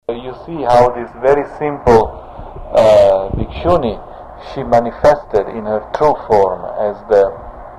You see how this very simple bhikshuni, she manifested in her true form as the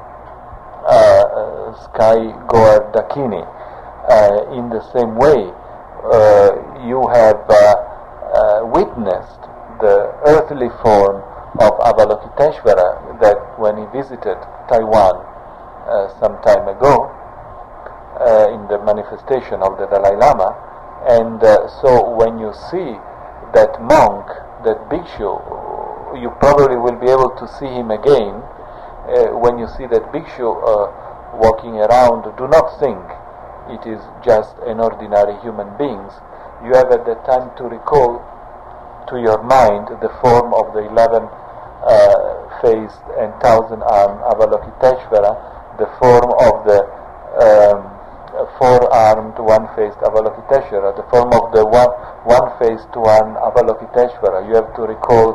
sky goer Dakini. In the same way, you have witnessed the earthly form of Avalokiteshvara that when he visited Taiwan some time ago in the manifestation of the Dalai Lama. And so when you see that monk, that bhikshu, you probably will be able to see him again. When you see that bhikshu walking around, do not think it is just an ordinary human being. You have at that time to recall to your mind the form of the 11-faced and 1,000-armed Avalokiteshvara, the form of the four-armed, one-faced Avalokiteshvara, the form of the one-faced one Avalokiteshvara. You have to recall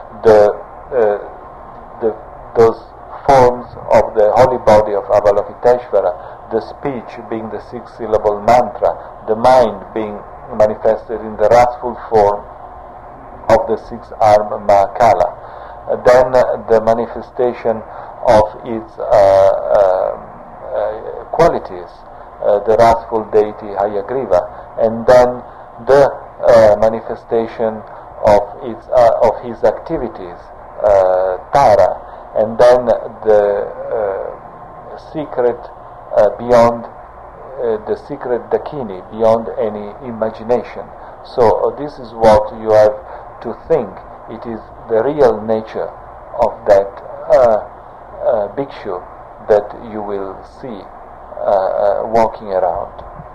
those forms of the holy body of Avalokiteshvara, the speech being the six-syllable mantra, the mind being manifested in the wrathful form of the six-armed Mahakala. Then the manifestation of its qualities, the wrathful deity Hayagriva, and then the manifestation of his activities, Tara, and then the secret beyond the secret Dakini, beyond any imagination. So this is what you have to think. It is the real nature of that bhikshu that you will see walking around.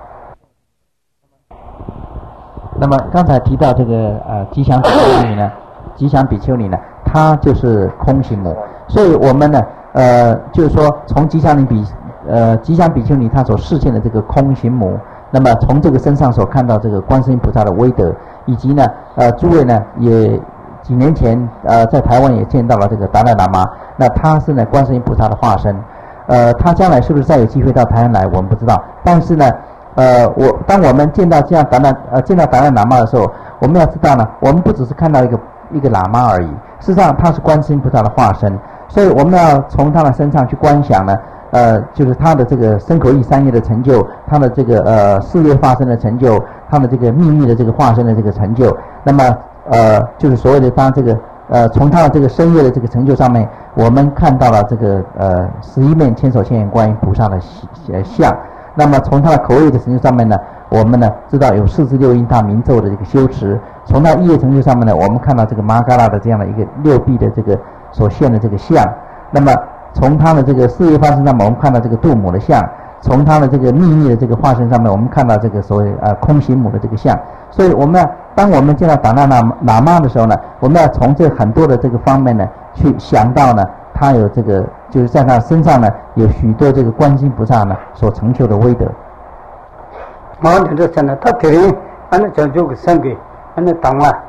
那么刚才提到这个吉祥比丘尼呢，吉祥比丘尼呢，它就是空行母，所以我们呢就是说从吉祥比丘尼它所示现的这个空行母，那么从这个身上所看到这个观世音菩萨的威德，以及呢诸位呢也几年前在台湾也见到了这个达赖喇嘛，那他是呢观世音菩萨的化身，他将来是不是再有机会到台湾来我们不知道，但是呢当我们见到这样达赖喇嘛的时候，我们要知道呢，我们不只是看到一个喇嘛而已，事实上他是观世音菩萨的化身，所以我们要从他的身上去观想呢，就是他的这个身口意三业的成就，他的这个事业化身的成就，他的这个秘密的这个化身的这个成就，那么就是所谓的当这个从他的这个身业的这个成就上面，我们看到了这个11面千手千眼观音菩萨的像。那么从他的口业的成就上面呢，我们呢知道有46音大明咒的这个修持，从他意业成就上面呢，我们看到这个玛嘎拉的这样的一个6臂的这个所现的这个像。那么从他的这个事业化身上面，我们看到这个度母的像；从他的这个秘密的这个化身上面，我们看到这个所谓空行母的这个像。所以当我们见到达赖喇嘛的时候呢，我们要从这很多的这个方面呢去想到呢，他有这个就是在他身上呢有许多这个观世音菩萨呢所成就的威德。 他这里按照这个生给按照当啊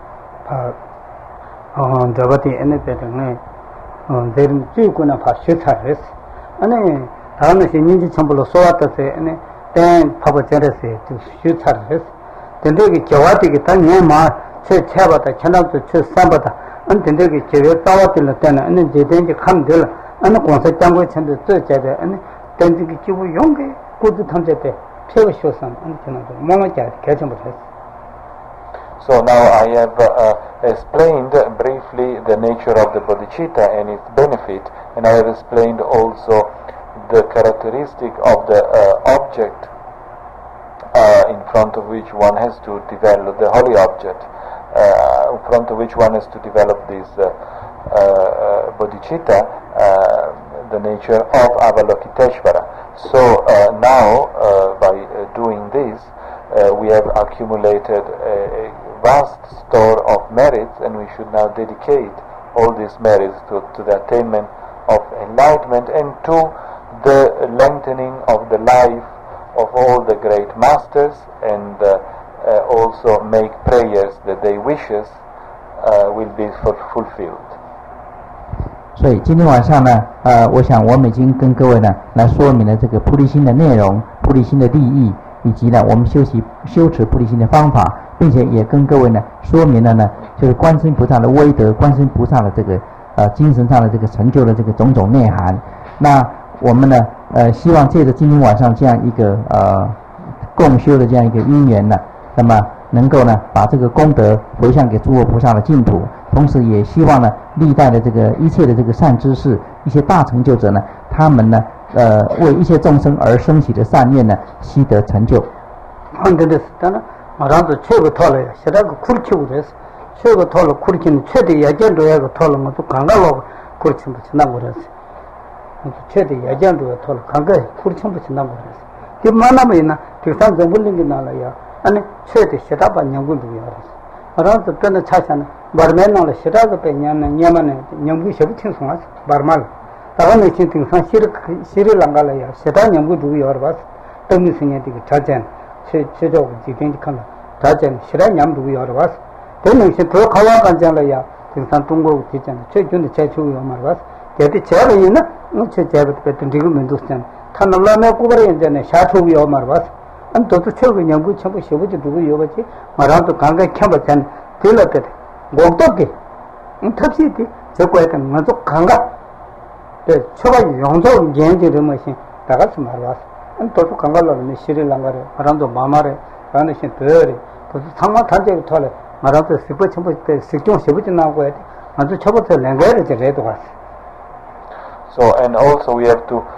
这个的按照这种呢这种最过呢怕学才的是按照他那些年纪全部都说的是按照但怕不真的是就学才的是但这个教啊这个当年嘛去查吧的看到就去三吧的按这个节约早的了但呢按这点就看得了按光是讲过前的这家的按但这个就用给国子堂这的这个学生按这样的慢慢讲开始不开始。 So now I have explained briefly the nature of the bodhicitta and its benefit, and I have explained also the characteristic of the object in front of which one has to develop the holy object, in front of which one has to develop this bodhicitta, the nature of Avalokiteshvara. So now by doing this we have accumulated a vast store of merits, and we should now dedicate all these merits to the attainment of enlightenment and to the lengthening of the life of all the great masters, and also make prayers that their wishes will be fulfilled. 所以今天晚上呢我想我们已经跟各位呢来说明了这个菩提心的内容，菩提心的利益， 以及呢我们修持菩提心的方法，并且也跟各位呢说明了呢，就是观世音菩萨的威德，观世音菩萨的这个精神上的这个成就的这个种种内涵。那我们呢希望借着今天晚上这样一个共修的这样一个因缘呢，那么能够呢把这个功德回向给诸佛菩萨的净土，同时也希望呢历代的这个一切的这个善知识，一些大成就者呢，他们呢为一切众生而升起的善念呢，悉得成就。 마랑도 최고 털어요. 시다가 쿨치고 그래서 최고 털어 쿨치는 최대 야견도야고 털은 것도 강가로 쿨치면 지나고 그래서 최대 야견도야 털어 강가 쿨치면 지나고 그래서 그 만나면 있나 대상 정불린 게 나라야 아니 최대 시다바 연구도 그래서 마랑도 변의 차샤는 말면나로 시다가 빼냐는 냐만은 연구 셔부 청송하서 말말 다음에 진팅상 시를 랑갈아야 시다 연구도 여러봤어 떡미승에 되게 자전 최저고 지경직하면 다전 실한 냠도 여러봤어 되는 더 가와간장라야 등산 동고 되잖아 최준의 최초요 말봤어 대대 제가 있나 제 제가 그때 지금 면도스잖아 탄올라메 고버에 이제는 샤초요 말봤어 안 또도 최고 연구 전부 시부지 누구 여버지 말아도 강가 켜버전 들었대 목도게 탑시티 저거에는 먼저 강가 네 초가 용도 연구를 뭐시 다가서 말봤어 또도 강가로는 시를 랑가래 바람도 마마래 가는 신 더래 또 상마 단제를 털래 말아도 스포 첨부 때 식종 시부지 나고 해 아주 처부터 랭가를 제대로 갔어. So and also we have to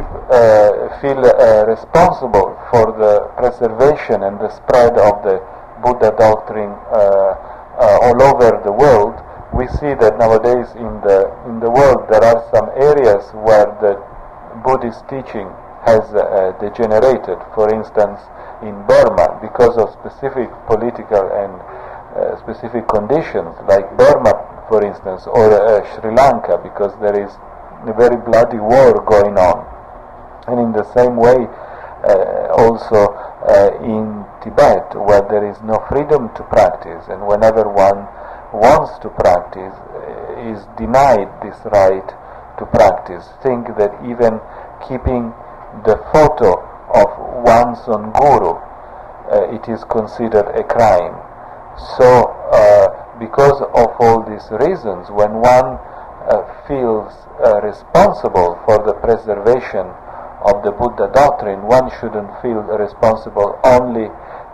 feel responsible for the preservation and the spread of the Buddha doctrine all over the world. We see that nowadays in the world there are some areas where the Buddhist teaching has degenerated. For instance, in Burma, because of specific political and specific conditions, like Burma, for instance, or Sri Lanka, because there is a very bloody war going on. And in the same way, also in Tibet, where there is no freedom to practice, and whenever one wants to practice, is denied this right to practice. Think that even keeping the photo of one's own guru, it is considered a crime. So, because of all these reasons, when one feels responsible for the preservation of the Buddha doctrine, one shouldn't feel responsible only,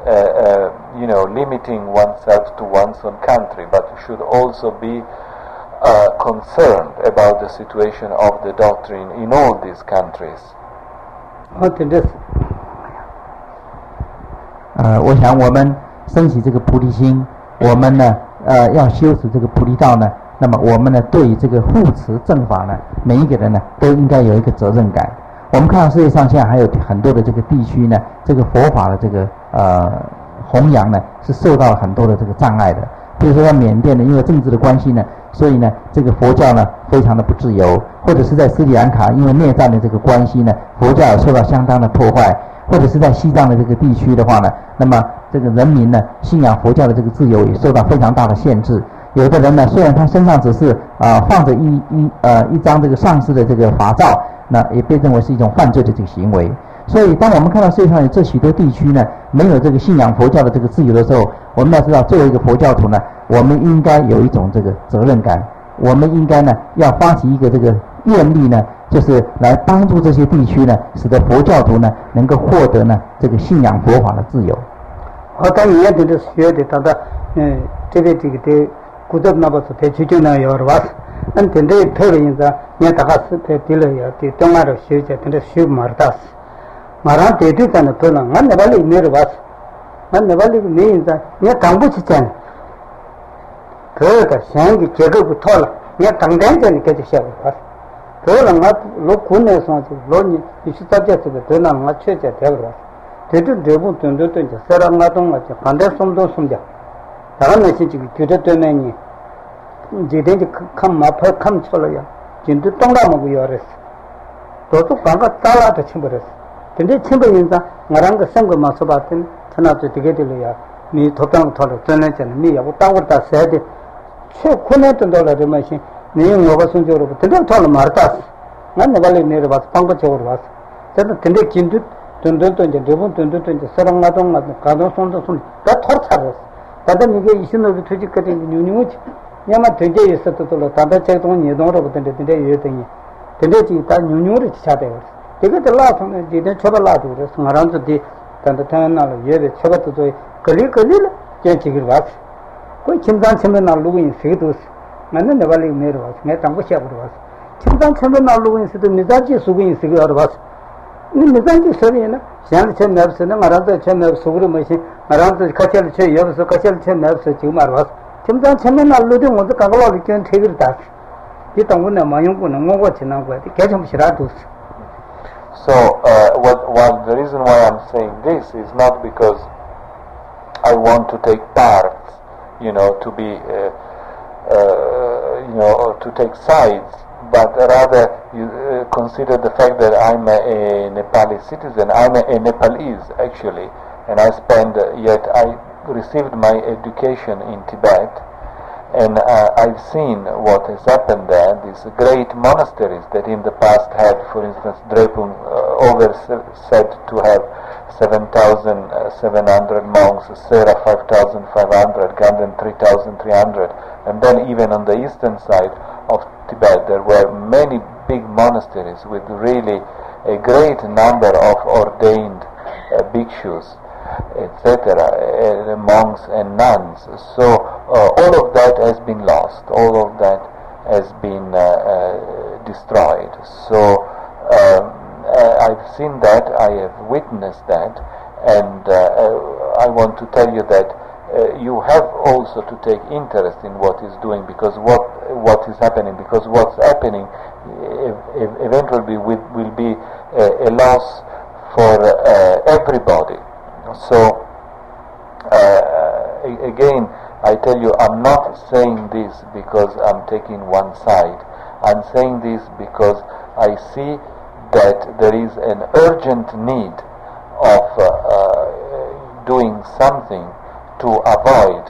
limiting oneself to one's own country, but should also be concerned about the situation of the doctrine in all these countries. 我想我们升起这个菩提心，我们呢要修持这个菩提道呢，那么我们呢对于这个护持正法呢，每一个人呢都应该有一个责任感。我们看到世界上现在还有很多的这个地区呢，这个佛法的这个弘扬呢是受到很多的这个障碍的。比如说在缅甸呢，因为政治的关系呢，所以呢这个佛教呢非常的不自由，或者是在斯里兰卡因为内战的这个关系呢，佛教也受到相当的破坏，或者是在西藏的这个地区的话呢，那么这个人民呢信仰佛教的这个自由也受到非常大的限制。有的人呢虽然他身上只是放着一张这个上师的这个法照，那也被认为是一种犯罪的这个行为。所以当我们看到世界上有这许多地区呢没有这个信仰佛教的这个自由的时候，我们要知道作为一个佛教徒呢，我们应该有一种这个责任感，我们应该呢要发起一个这个愿力呢，就是来帮助这些地区呢，使得佛教徒呢能够获得呢这个信仰佛法的自由。 当然也得学的他的这个古德那不是在最近呢有了吧？那真的特别因在你大概是在地了呀，在东亚的学者真的学马达斯，马上对对干的多了，俺那边里没了吧？俺那边里没因在，你当不起钱，这个现在结构不套了，你当天就你给这些了吧？多了我老国内上去，老你去大家这个多了我确实得了吧？这部顿就，虽然我懂了就反正什么都什么的。다른 것이 지금 교대 때문에 이제 컴 마파 컴 쳐려야 진도 동남하고 열었어. 또도 방가 따라도 침버렸어. 근데 침버인자 나랑 그 생거 마서 봤더니 전화도 되게 들려야 니 도당 털어 전에는 니 하고 따고다 써야 돼. 최고네도 돌아를 마시 니 뭐가 순조로 근데 털어 말았어. 난 내가 내려 봐서 방가 쪽으로 왔어. 저도 근데 진도 던던던데 대본 던던던데 사랑나동 가동 손도 손 다 털차렸어. 다들 이게 이신노비 투지까지 뉴뉴지 야마 되게 있었더라. 다들 제동 예동으로 보던데 되게 예동이. 되게 지다 뉴뉴를 차대요. 되게 달라서 이제 쳐발라도 그래서 말한도디 단단하나로 예배 쳐봤도 걸리라 제치기를 왔어. 거의 침단 처음에 날르고 있어도 나는 내가 내려와서 내 땅고 시작으로 왔어. 침단 처음에 날르고 있어도 미자지 수고 있어서 왔어. 미자지 소리나 시안 처음 내서는 말한도 처음 속으로 뭐지 말한도 같이 쳐 여기서 같이 처음 내서 지금 알아왔어. 침단 처음에 날르도 먼저 가고로 이렇게 퇴비를 다. 이 땅고는 마용고는 뭐가 지난 거야. 계속 싫어도 So, the reason why I'm saying this is not because I want to take part, to be, to take sides, but rather you consider the fact that I'm a Nepali citizen. I'm a Nepalese actually, and I received my education in Tibet. And I've seen what has happened there, these great monasteries that in the past had, for instance, Drepung said to have 7,700 monks, Sera 5,500, Ganden 3,300, and then even on the eastern side of Tibet there were many big monasteries with really a great number of ordained bhikshus, etc., monks and nuns. So all of that has been lost, all of that has been destroyed. So I've seen that, I have witnessed that, and I want to tell you that you have also to take interest in what is doing, because what is happening, because what's happening eventually will be a loss for everybody. So again, I tell you, I'm not saying this because I'm taking one side. I'm saying this because I see that there is an urgent need of doing something to avoid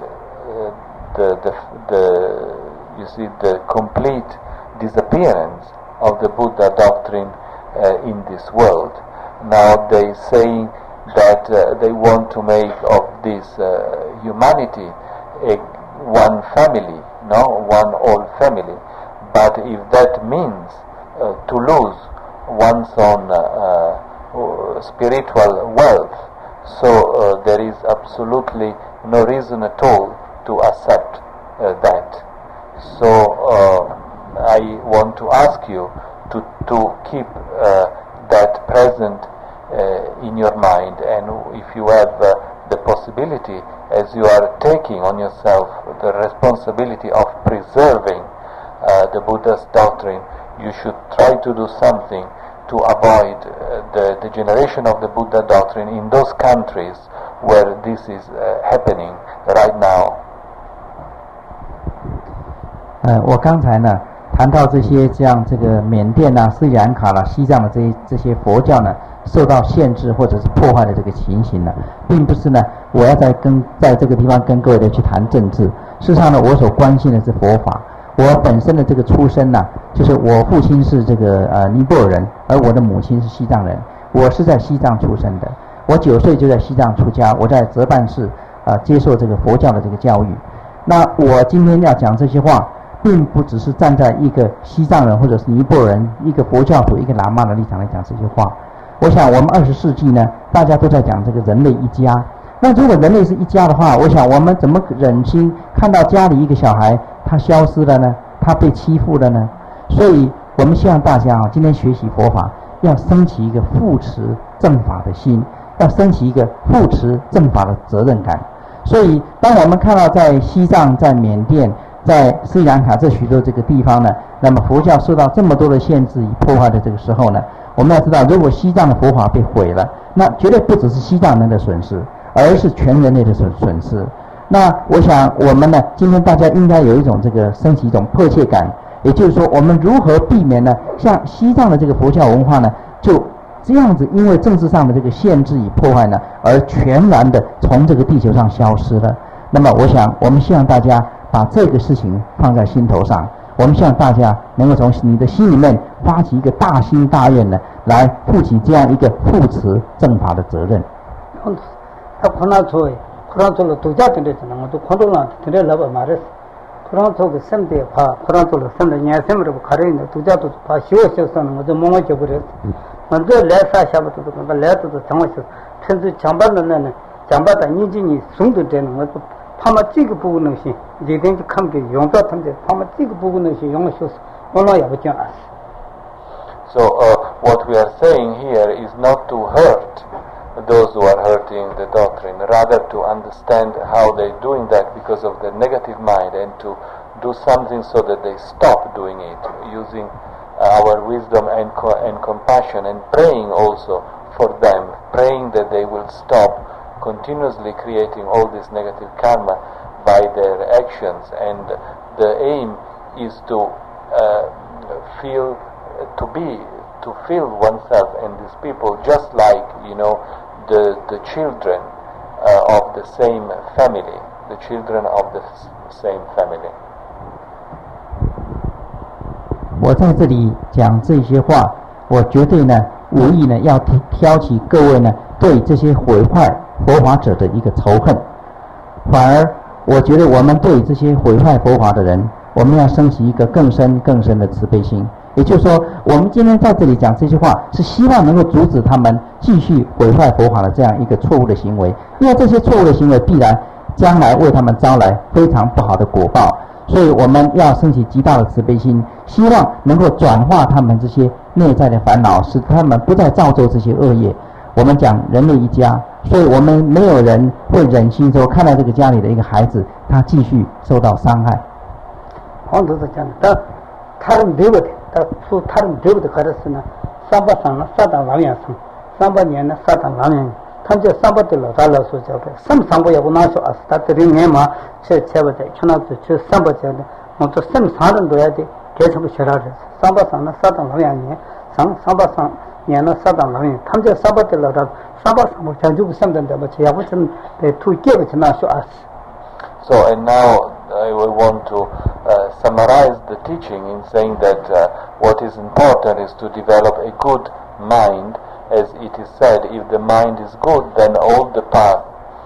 the complete disappearance of the Buddha doctrine in this world. Now they saying that they want to make of this humanity one family, one old family. But if that means to lose one's own spiritual wealth, so there is absolutely no reason at all to accept that. So I want to ask you to keep that present in your mind, and if you have the possibility, as you are taking on yourself the responsibility of preserving the Buddha's doctrine, you should try to do something to avoid the degeneration of the Buddha doctrine in those countries where this is happening right now. 我刚才呢谈到这些像这个缅甸啊、斯里兰卡啦、西藏的这些佛教呢受到限制或者是破坏的这个情形呢，并不是呢我要在这个地方跟各位的去谈政治。事实上呢，我所关心的是佛法。我本身的这个出身呢，就是我父亲是这个尼泊尔人，而我的母亲是西藏人。我是在西藏出生的，我9岁就在西藏出家，我在泽办寺接受这个佛教的这个教育。那我今天要讲这些话，并不只是站在一个西藏人或者是尼泊尔人、一个佛教徒、一个喇嘛的立场来讲这些话。我想我们20世纪呢，大家都在讲这个人类一家。那如果人类是一家的话，我想我们怎么忍心看到家里一个小孩他消失了呢？他被欺负了呢？所以我们希望大家今天学习佛法，要升起一个护持正法的心，要升起一个护持正法的责任感。所以当我们看到在西藏、在缅甸、在斯里兰卡这许多这个地方呢，那么佛教受到这么多的限制与破坏的这个时候呢，我们要知道，如果西藏的佛法被毁了，那绝对不只是西藏人的损失，而是全人类的损失。那我想我们呢，今天大家应该有一种这个升起一种迫切感，也就是说，我们如何避免呢？像西藏的这个佛教文化呢，就这样子因为政治上的这个限制与破坏呢，而全然的从这个地球上消失了。那么我想我们希望大家把这个事情放在心头上。 我们希望大家能够从你的心里面发起一个大心大愿呢，来负起这样一个护持正法的责任。 他苦难做了度假的人呢，我都看到了，这个老板马的，苦难做个什的怕，苦难做了什的年什么的不看人的度假都怕修上我就忙就不了，我这来啥下不都个来都怎么说，甚至讲白了呢，讲白的你送的这呢，我他们这个部分能行，这点就看给用到他们的，他们这个部分能行，用了修，我老也不讲啊。 So what we are saying here is not to hurt those who are hurting the doctrine, rather to understand how they're doing that because of the negative mind and to do something so that they stop doing it, using our wisdom and compassion, and praying also for them, praying that they will stop continuously creating all this negative karma by their actions. And the aim is to feel oneself and these people just like, the children of the same family, the children of the same family. 我在这里讲这些话，我绝对呢无意呢要挑起各位呢对这些毁坏佛法者的一个仇恨，反而我觉得我们对这些毁坏佛法的人，我们要升起一个更深的慈悲心。也就是说，我们今天在这里讲这些话，是希望能够阻止他们继续毁坏佛法的这样一个错误的行为，因为这些错误的行为必然将来为他们招来非常不好的果报。所以我们要升起极大的慈悲心，希望能够转化他们这些内在的烦恼，使他们不再造作这些恶业。我们讲人类一家，所以我们没有人会忍心说看到这个家里的一个孩子他继续受到伤害。 黄头是讲的，他们对不对？他们对不对？可是呢，300上了3当2上，300年呢3当2年，他们这300的老大老说叫的，什么300也不拿说啊，他这里面嘛，去不的，去那去300讲的，我做什么3人都要的，给什么学到的，300上了3当2年，300上年了3当2年，他们这300的老大，300上我讲就不什么的嘛，也不是得推给不去那说啊。 So and now I will want to summarize the teaching in saying that what is important is to develop a good mind. As it is said, if the mind is good, then all the path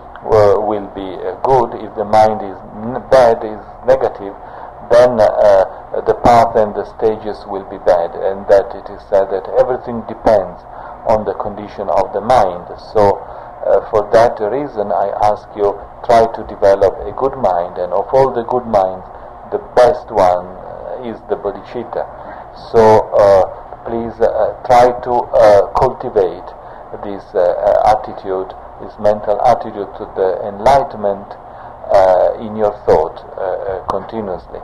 will be good. If the mind is bad, is negative, then the path and the stages will be bad. And that it is said that everything depends on the condition of the mind. So for that reason, I ask you, try to develop a good mind, and of all the good minds, the best one is the bodhicitta. So please try to cultivate this attitude, this mental attitude to the enlightenment in your thought continuously.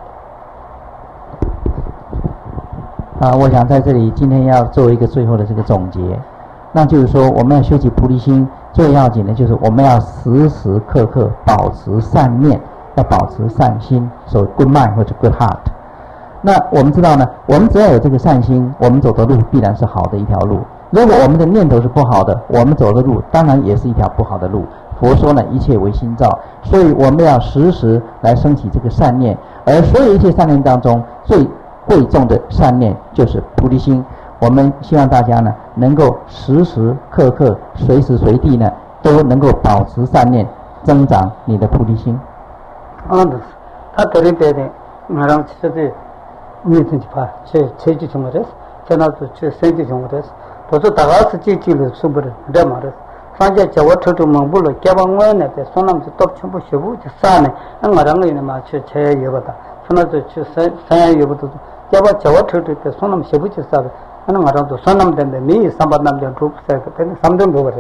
我想在这里今天要做一个最后的这个总结，那就是说我们要修起菩提心，最要紧的就是我们要时时刻刻保持善念，要保持善心，所谓 good mind 或者 good heart。那我们知道呢，我们只要有这个善心，我们走的路必然是好的一条路。如果我们的念头是不好的，我们走的路当然也是一条不好的路。佛说呢，一切为心造，所以我们要时时来升起这个善念，而所有一切善念当中，最贵重的善念就是菩提心。我们希望大家呢，能够时时刻刻、随时随地呢，都能够保持善念，增长你的菩提心。 他这里边的，我让其实的。你自己怕，去就什么的，在那就去身体什么的，都是大家是记了什么的，这么的。上家叫我偷偷蒙不了，叫我那边说那么就到全部学不就啥呢？那我让人嘛去也不的，说那就去三也不都，叫我偷偷的说那么学不就啥的，那我让就说那么的没300那么的都不在个，但是3点多个的。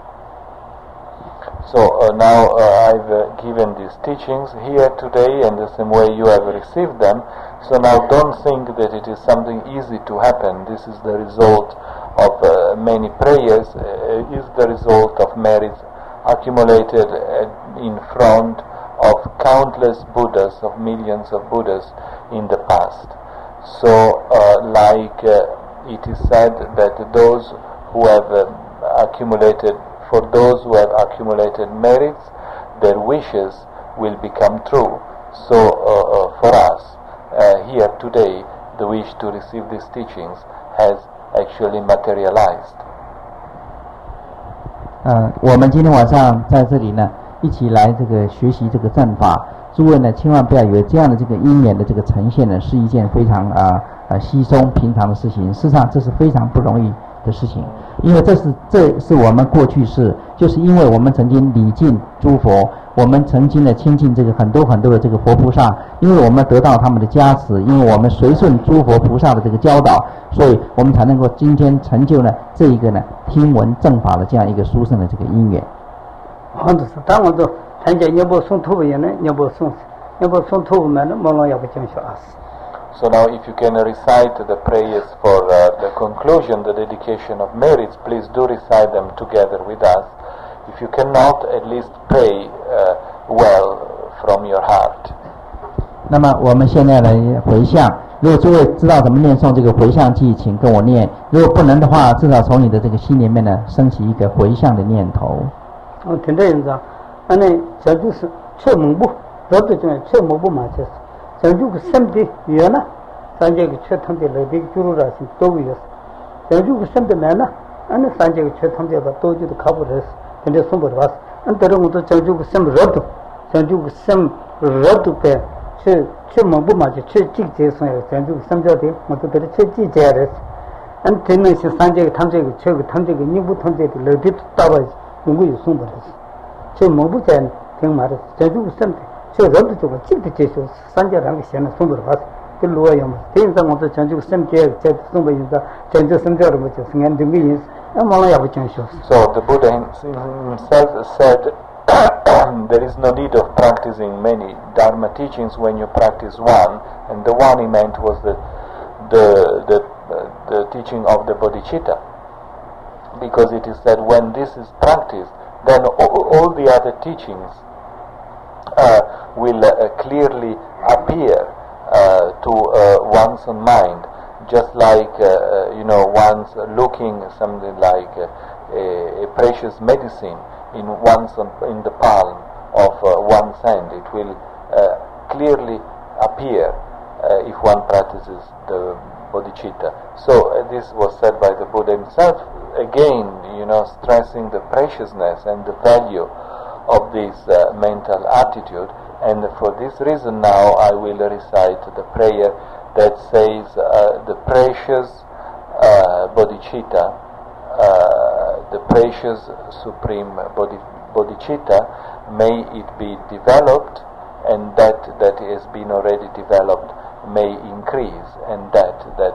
So now I've given these teachings here today, and the same way you have received them. So now don't think that it is something easy to happen. This is the result of many prayers, is the result of merits accumulated in front of countless Buddhas, of millions of Buddhas in the past. So like it is said that those who have accumulated merits, their wishes will become true. So for us, here today the wish to receive these teachings has actually materialized. 我们今天晚上在这里呢，一起来这个学习这个正法。诸位呢，千万不要以为这样的这个因缘的这个呈现呢，是一件非常稀松平常的事情。事实上，这是非常不容易的事情，因为这是我们过去世，就是因为我们曾经礼敬诸佛，我们曾经呢亲近这个很多的这个佛菩萨，因为我们得到他们的加持，因为我们随顺诸佛菩萨的这个教导，所以我们才能够今天成就呢这一个呢听闻正法的这样一个殊胜的这个因缘。 当我都参加要不送托人呢，要不送托们呢，莫让要不讲小阿斯。 So now if you can recite the prayers for the conclusion, the dedication of merits, please do recite them together with us. If you cannot, at least pray well from your heart. 那么我们现在来回向，如果诸位知道怎么念诵这个回向偈，请跟我念。如果不能的话，至少从你的这个心里面呢，升起一个回向的念头。 听到人讲，这就是切蒙布，老多种切蒙布嘛，就是。像如果身体远了，三节个缺通的来的就路上是都有。像如果身体难了，三节个缺通的把都就是靠不着，现在送不着。但是我都像如果身热度，像如果身热度的，去蒙不嘛就去季节上有，像如果身热的，我都觉得去季节的。真的是三节个通这个缺个通这个你不通这个来的大把，如果有送不着，去蒙不在挺麻的，像如果身体。就热度这个季节接受，三节两个线呢送不着，跟路一样嘛。这样子我就讲这个身体在送不着，讲这身体了嘛，就是按这个意思。那马上也不讲修。 So the Buddha himself said there is no need of practicing many Dharma teachings when you practice one, and the one he meant was the teaching of the bodhicitta, because it is said when this is practiced, then all the other teachings will clearly appear to one's mind, just like one's looking something like a precious medicine in the palm of one's hand. It will clearly appear if one practices the bodhicitta. So this was said by the Buddha himself, again, stressing the preciousness and the value of this mental attitude, and for this reason now I will recite the prayer that says the precious bodhicitta, the precious supreme bodhicitta, may it be developed, and that has been already developed may increase, and that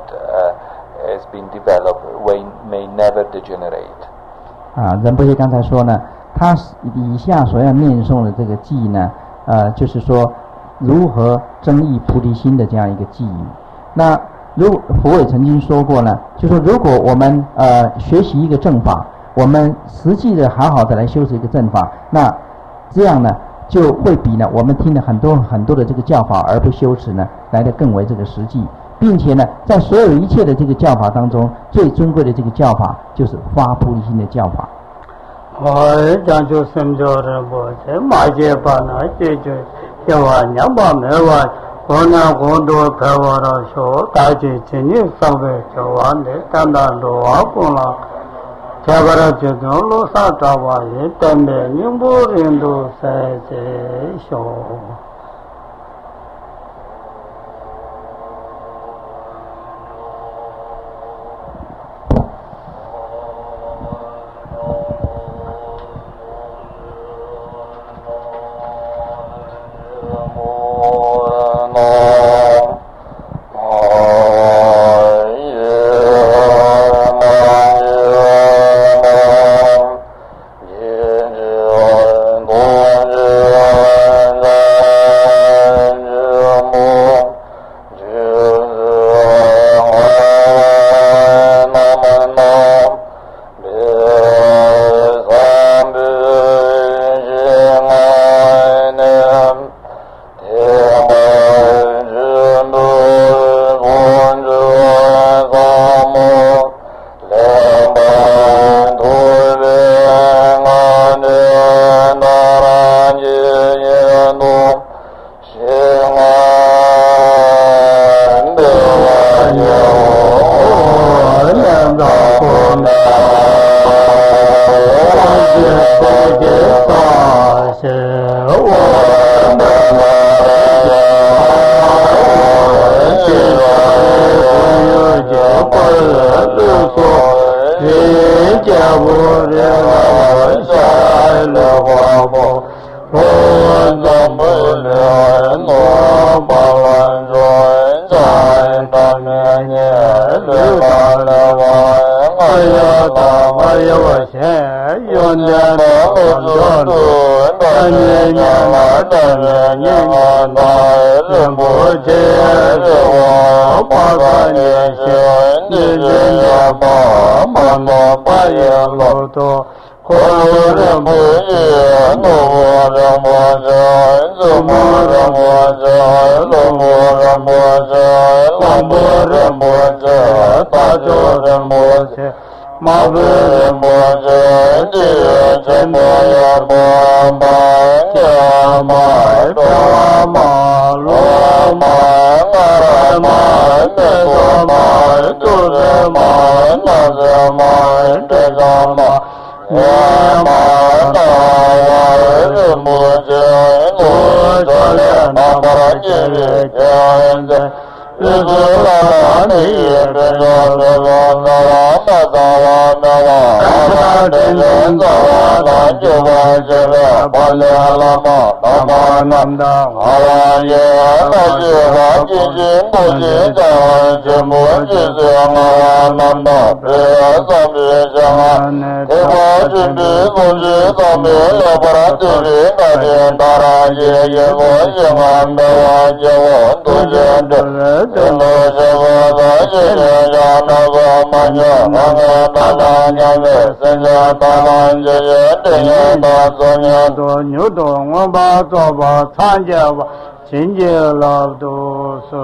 has been developed may never degenerate. 仁波切刚才说呢，他以下所要念诵的这个偈呢，就是说如何增益菩提心的这样一个偈语。那佛也曾经说过呢，就说如果我们学习一个正法，我们实际的好好的来修持一个正法，那这样呢就会比呢我们听了很多的这个教法而不修持呢来得更为这个实际，并且呢在所有一切的这个教法当中，最尊贵的这个教法就是发菩提心的教法。 讲究什叫人不在马街把那解决要完两把没完，我呢我都陪我了说大姐今年上个就完的，单单都完过了。加把它就跟路上找我也等的，你不人都在这说。 Yeah. 拉达耶尼阿达仁波切我巴达耶谢尼耶巴玛那巴耶罗多可罗仁波切诺仁波切苏摩仁波切罗摩仁波切朗波仁波切大周仁波切马布仁波切地真摩耶波玛耶玛多玛罗玛那玛那多玛杜热玛那热玛这个玛耶玛那瓦仁波切我这里那巴耶耶耶日子拉尼耶这个这个那拉那达拉那拉那真真达拉那就把这个巴列拉玛拉玛南达阿拉耶那是拉吉金不吉达金不吉祥阿南达别上别祥啊别把金别不吉上别要不然这里那天达拉耶耶我耶安的瓦耶我都见着真的是我的爷爷呀，那个妈呀，那个大大娘的，生下大大爷爷，这样大做年多牛多，我把做吧，参加吧，亲戚老都是。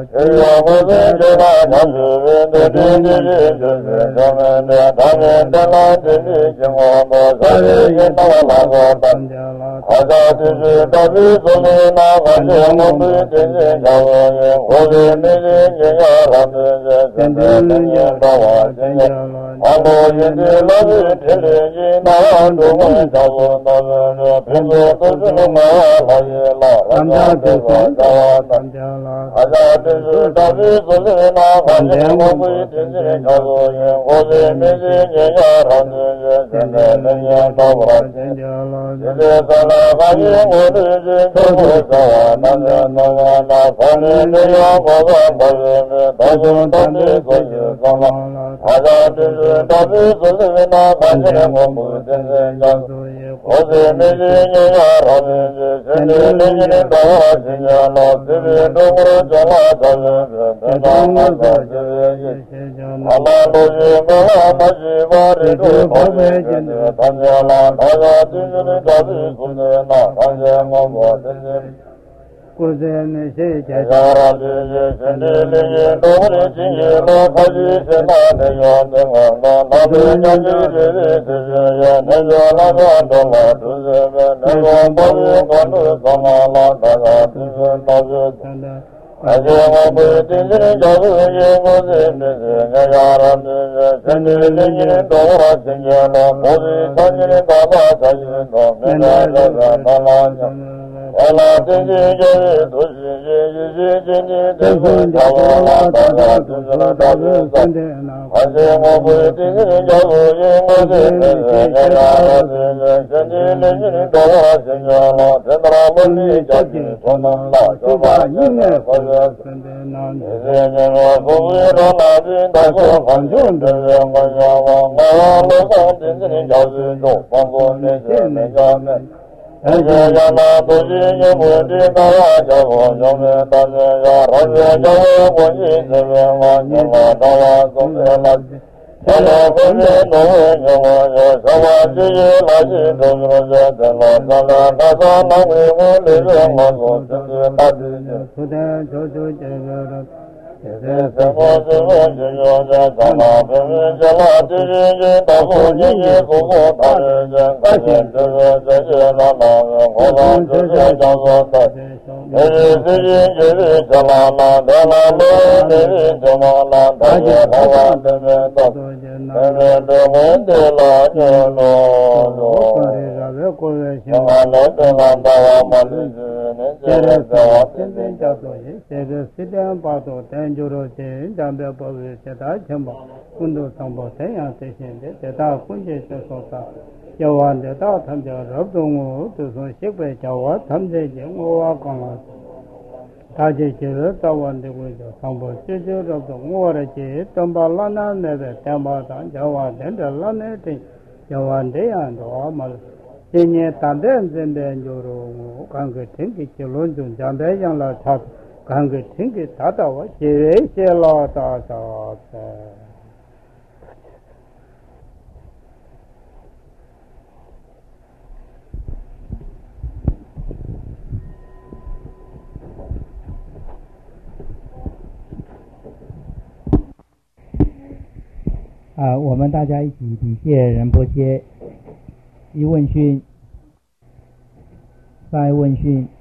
我们大家一起礼谢仁波切，一问讯，再问讯。